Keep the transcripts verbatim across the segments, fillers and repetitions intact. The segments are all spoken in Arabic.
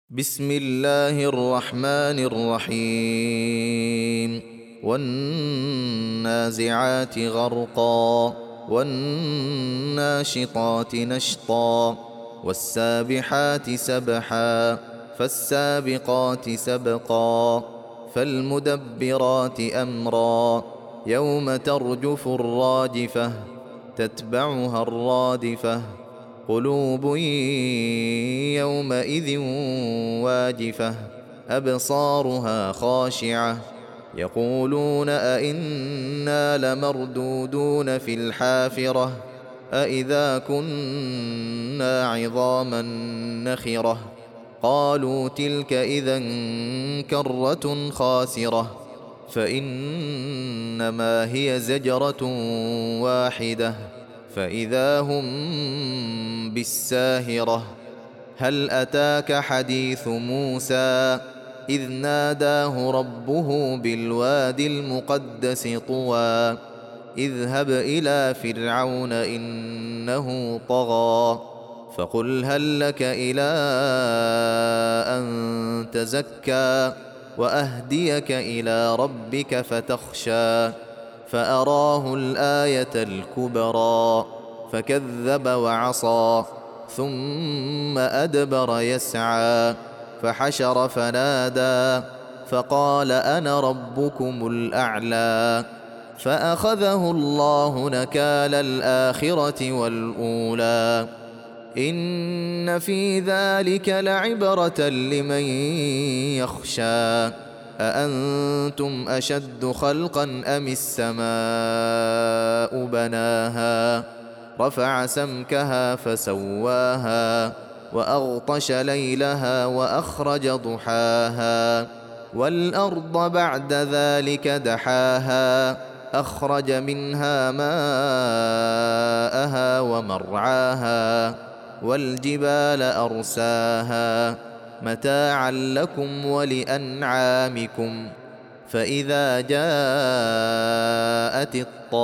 بسم الله الرحمن الرحيم والنازعات غرقا والناشطات نشطا والسابحات سبحا فالسابقات سبقا فالمدبرات أمرا يوم ترجف الراجفة تتبعها الرادفة قلوب يومئذ واجفة أبصارها خاشعة يقولون أئنا لمردودون في الحافرة أئذا كنا عظاما نخرة قالوا تلك إذا كرة خاسرة فإنما هي زجرة واحدة فإذا هم بالساهرة هل أتاك حديث موسى إذ ناداه ربه بالوادي المقدس طوى اذهب إلى فرعون إنه طغى فقل هل لك إلى أن تزكى وأهديك إلى ربك فتخشى فأراه الآية الكبرى فكذب وعصى ثم أدبر يسعى فحشر فنادى فقال أنا ربكم الأعلى فأخذه الله نكال الآخرة والأولى إن في ذلك لعبرة لمن يخشى أأنتم أشد خلقا أم السماء بناها رفع سمكها فسواها وأغطش ليلها وأخرج ضحاها والأرض بعد ذلك دحاها أخرج منها ماءها ومرعاها والجبال أرساها متاعا لكم ولأنعامكم فإذا جاءت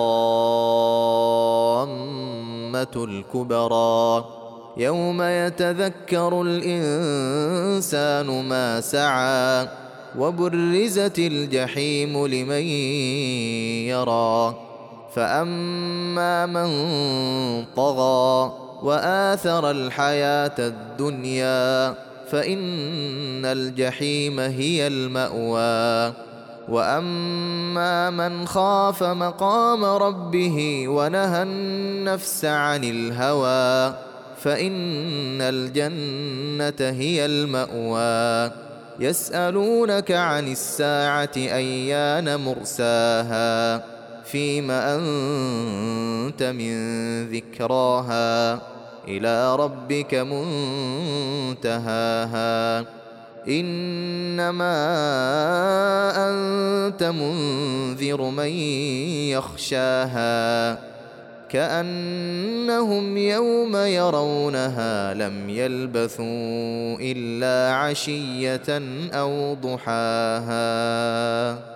الطامة الكبرى يوم يتذكر الإنسان ما سعى وبرزت الجحيم لمن يرى فأما من طغى وآثر الحياة الدنيا فإن الجحيم هي المأوى وأما من خاف مقام ربه ونهى النفس عن الهوى فإن الجنة هي المأوى يسألونك عن الساعة أيان مرساها فيم أنت من ذكراها إلى ربك منتهاها إنما أنت منذر من يخشاها كأنهم يوم يرونها لم يلبثوا إلا عشية أو ضحاها.